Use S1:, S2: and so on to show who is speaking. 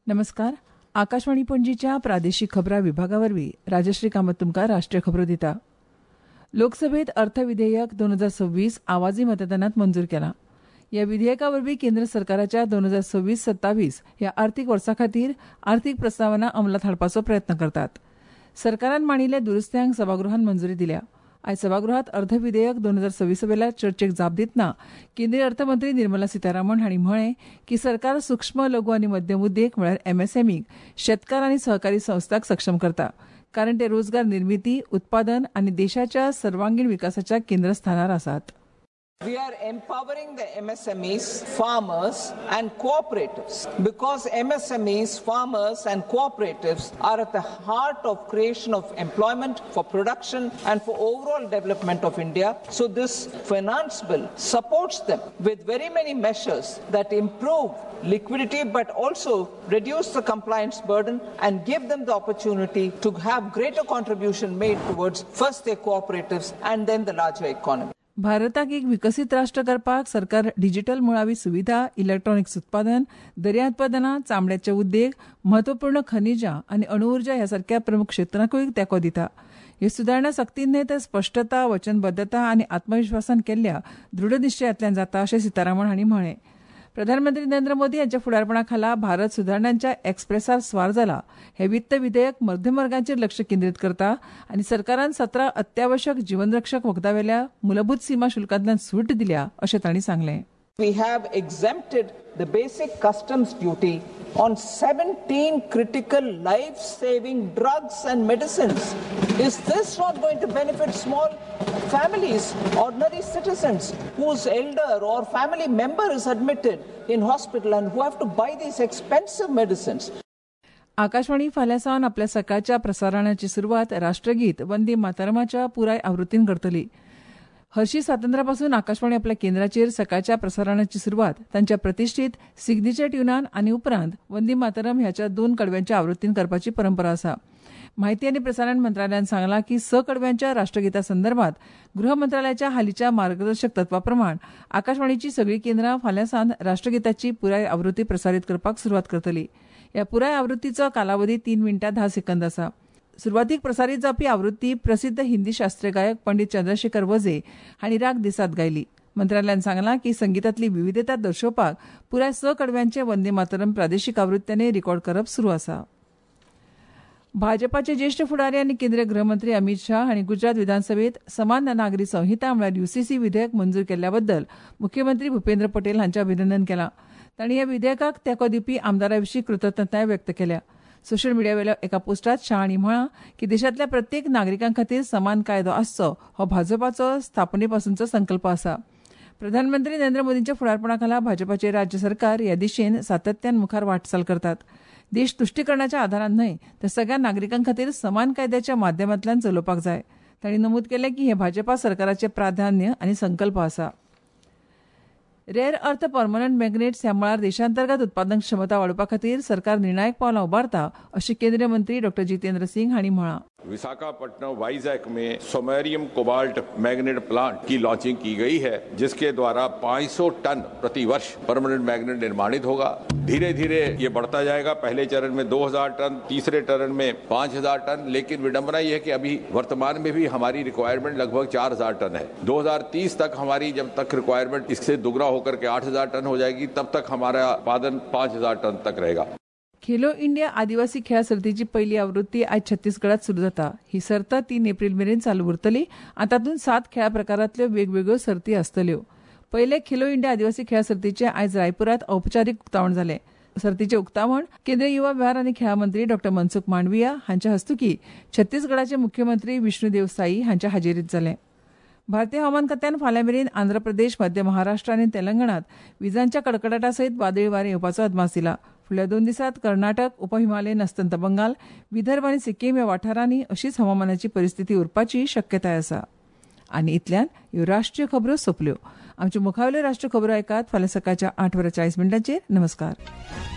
S1: नमस्कार. आकाशवाणी पणजीच्या प्रादेशीक खबरां विभागावरवीं राजश्री कामत तुमकां राष्ट्रीय खबरो दिता. लोकसभेत अर्थ विधेयक 2026 आवाजी मतदानात मंजूर केलां. ह्या विधेयका वरवीं केंद्र सरकाराच्या 2026-27 ह्या अर्थीक वर्सा खातीर अर्थीक प्रस्तावना अंमलात हाडपाचो प्रयत्न करतात. सरकारान मांडिल्ल्या दुरुस्त्यांक सभागृहान मंजुरी दिल्या. आयज सभागृहात अर्थ विधेयक 2026 वेल्या चर्चेक जाप दितना केंद्रीय अर्थमंत्री निर्मला सीतारामन हांणी म्हळें की सरकार सूक्ष्म लघु आनी मध्यम उद्देग म्हळ्यार एमएसएमईक शेतकार आनी सहकारी संस्थांक सक्षम करता, कारण ते रोजगार निर्मिती, उत्पादन आनी देशाच्या सर्वांगीण विकासाच्या केंद्रस्थानार आसात.
S2: We are empowering the MSMEs, farmers and cooperatives because MSMEs, farmers and cooperatives are at the heart of creation of employment for production and for overall development of India. So this finance bill supports them with very many measures that improve liquidity but also reduce the compliance burden and give them the opportunity to have greater contribution made towards first their cooperatives and then the larger economy.
S1: भारताक एक विकसीत राष्ट्र करपाक सरकार digital मुळावी सुविधा, electronics उत्पादन, दर्या उत्पादनां, चामड्याचे उद्देग, म्हत्वपूर्ण खनिजां आनी अणुऊर्जा ह्या सारक्या प्रमुख क्षेत्रांकूय तेंको दिता. ह्यो सुदारणा सक्तीन न्हय तर स्पश्टता, वचनबद्धता आनी आत्मविश्वासान केल्ल्या दृढ निश्चयातल्यान जाता अशें सीतारामन हांणी म्हळें. प्रधानमंत्री नरेंद्र मोदी हांच्या फुडारपणा खाला भारत सुदारणांच्या एक्सप्रेसार स्वार जाला. हे वित्त विधेयक मध्यम वर्गाचेर लक्ष केंद्रीत करता आनी सरकारान 17 अत्यावश्यक जीवनरक्षक वखदावेल्या मूलभूत सीमा शुल्कांतल्यान सूट दिल्या अशें तांणी सांगलें.
S2: We have exempted the basic customs duty on 17 critical life-saving drugs and medicines. Is this not going to benefit small families, ordinary citizens whose elder or family member is admitted in hospital and who have to buy these expensive medicines?
S1: Akashvani फाल्यां सावन आपल्या सकाळच्या प्रसारणाची सुरवात राष्ट्रगीत वंदे मातरमाच्या पुराय आवृत्तीन करतली. हरशी स्वातंत्र्यापासून आकाशवाणी आपल्या केंद्राचेर सकाळच्या प्रसारणाची सुरवात तांच्या प्रतिश्ठीत सिग्नेचर ट्युनान आनी उपरांत वंदे मातरम ह्याच्या 2 कडव्यांच्या आवृत्तीन करपाची परंपरा आसा. माहिती आनी प्रसारण मंत्रालयान सांगलां की 6 कडव्यांच्या राष्ट्रगिता संदर्भात गृह मंत्रालयाच्या हालींच्या मार्गदर्शक तत्वाप्रमाण आकाशवाणीची सगळीं केंद्रां फाल्यां सावन राष्ट्रगिताची पुराय आवृत्ती प्रसारीत करपाक सुरवात करतली. ह्या पुराय आवृत्तीचो कालावधी 3 मिनटां 10 सेकंद आसा. सुरवातीक प्रसारीत जावपी आवृत्ती प्रसिद्ध हिंदी शास्त्रीय गायक पंडित चंद्रशेखर वझे हांणी राग दिसात गायली. मंत्रालयान सांगलां की संगीतांतली विविधता दर्शोवपाक पुराय 6 कडव्यांचे वंदे मातरम प्रादेशीक आवृत्त्यांनी रिकॉर्ड करप सुरू आसा. भाजपाचे ज्येष्ठ फुडारी आनी केंद्रीय गृहमंत्री अमित शाह हांणी गुजरात विधानसभेत समान नागरी संहिता म्हळ्यार यूसीसी विधेयक मंजूर केल्ल्या बद्दल मुख्यमंत्री भुपेंद्र पटेल हांचें अभिनंदन केलां. तांणी ह्या विधेयकाक तेंको दिवपी आमदारां विशीं कृतज्ञताय व्यक्त केल्या. सोशल मिडियावेल्या एका पोस्टात शाह हांणी म्हळां की देशांतल्या प्रत्येक नागरिकां खातीर समान कायदो आसचो हो भाजपाचो स्थापनेपासूनचो संकल्प आसा. प्रधानमंत्री नरेंद्र मोदींच्या फुडारपणा खाला भाजपाचे राज्य सरकार ह्या दिशेन सातत्यान मुखार वाटचाल करतात. देश तुश्टीकरणाच्या आधारान न्हय तर सगळ्या नागरिकां खातीर समान कायद्याच्या माध्यमांतल्यान चलोवपाक जाय. तांणी नमूद केलें की हे भाजपा सरकाराचें प्राधान्य आनी संकल्प आसा. रेअर अर्थ पर्मनंट मॅग्नेट्स ह्या मळार देशांतर्गत उत्पादन क्षमता वाडोवपा खातीर सरकार निर्णायक पावलां उबारता अशें केंद्रीय मंत्री डॉ जितेंद्र सिंह हांणी म्हळां.
S3: विशाखापट्टनम वाइजैक में सोमेरियम कोबाल्ट मैग्नेट प्लांट की लॉन्चिंग की गई है, जिसके द्वारा 500 टन प्रति वर्ष परमानेंट मैग्नेट निर्माणित होगा. धीरे धीरे ये बढ़ता जाएगा. पहले चरण में 2000 टन, तीसरे चरण में 5000 टन. लेकिन विडंबना यह है कि अभी वर्तमान में भी हमारी रिक्वायरमेंट लगभग 4000 टन है. 2030 तक हमारी जब तक रिक्वायरमेंट इससे दुगना होकर के 8000 टन हो जाएगी, तब तक हमारा उत्पादन 5000 टन तक रहेगा.
S1: खेलो इंडिया आदिवासी खेळा सर्तीची पहिली आवृत्ती आज छत्तीसगडात सुरू जाता. ही सर्त 3 एप्रिल मेरेन चालू उरतली आनी तातूंत 7 खेळा प्रकारांतल्यो वेगवेगळ्यो सर्ती आसतल्यो. पहिले खेलो इंडिया आदिवासी खेळा सर्तीचे आयज रायपुरात औपचारीक उक्तावण जालें. सर्तीचे उक्तावण केंद्रीय युवा वेव्हार आनी खेळा मंत्री डॉ मनसुख मांडविया हांच्या हस्तुकीं छत्तीसगडाचे मुख्यमंत्री विष्णुदेव साई हांच्या हाजेरींत जालें. भारतीय हवामान खात्यान फाल्यां मेरेन आंध्र प्रदेश, मध्य महाराष्ट्र आनी तेलंगणात विजांच्या कडकडाटा सयत वादळी वारें येवपाचो अदमास दिला. फुडल्या 2 दिसांत कर्नाटक, उपहिमालयन अस्तंत बंगाल, विदर्भ आनी सिक्कीम ह्या वाठारांनी अशीच हवामानाची परिस्थिती उरपाची शक्यताय आसा. आनी इतल्यान ह्यो राष्ट्रीय खबरो सोंपल्यो. आमच्यो मुखावेल्यो राष्ट्रीय खबरो ऐकात फाल्यां सकाळच्या 8:40 नमस्कार.